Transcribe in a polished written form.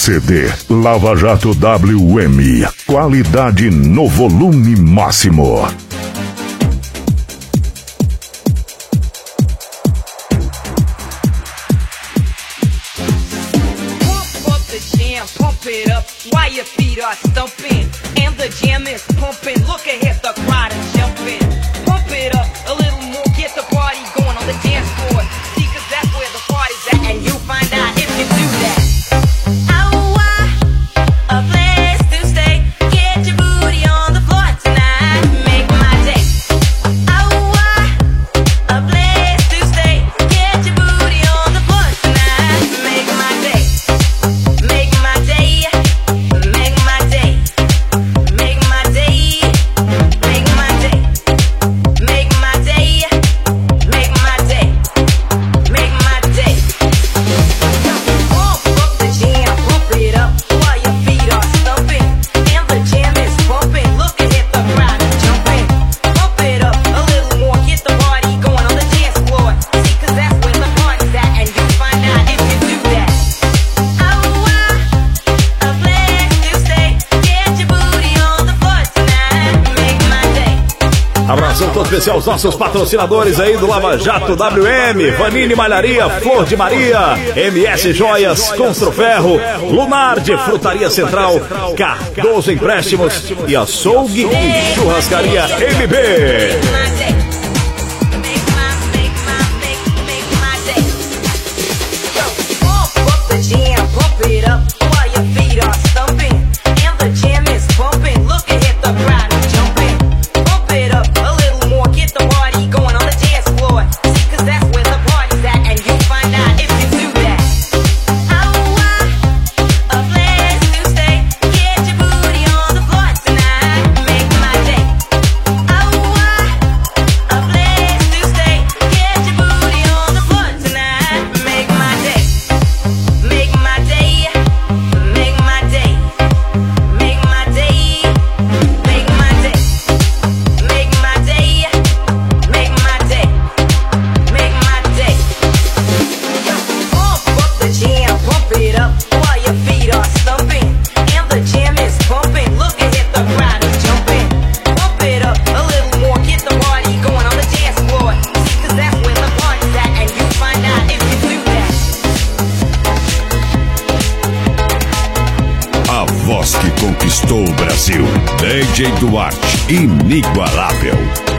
CD Lava Jato WM. Qualidade no volume máximo. Pump it up while your feet are stumping and the jam is pumping. Look ahead, the crowd is jumping. Pump it up a little more, get the party going on the dance floor. See, 'cause that's where the party's at, and you'll find out if you do that. A place to stay. Get your booty on the floor tonight. Make my day. A place to stay. Get your booty on the floor tonight. Make my day. Make my day. Make my day. Make my day. Make my day. Make my day. Make my day. Make my day. Pump up the jam, pump it up while your feet are stumping and the jam is pumping. Look ahead, the crowd is jumping. Pump it up a little more, get the party going on the dance floor. See, 'cause that's where the party's at, and you'll find out if you do that. A place to stay. Get your booty on the floor tonight. Make my day. Abração todo especial aos nossos patrocinadores aí do Lava Jato WM, Vanini Malharia, Flor de Maria, MS Joias, Construferro, Lunar de Frutaria Central, Cardoso Empréstimos e Açougue e Churrascaria MB. Pump up the jam, pump it up while your feet are stumping and the jam is pumping. Look ahead, the crowd is jumping. Pump it up a little more, get the party going on the dance floor. See, 'cause that's where the party's at, and you'll find out if you do that. A place to stay. Get your booty on the floor tonight. Make my day. A place to stay. Get your booty on the floor tonight. Make my day. Make my day. Make my day. Make my day. Make my day. Make my day. Make my day. Make my day. Pump up the jam, pump it up while your feet are stumping and the jam is pumping. Look ahead, the crowd is jumping. Pump it up a little more, get the party going on the dance floor. See, 'cause that's where the party's at, and you'll find out if you do that. A voz que conquistou o Brasil. DJ Duarte, inigualável.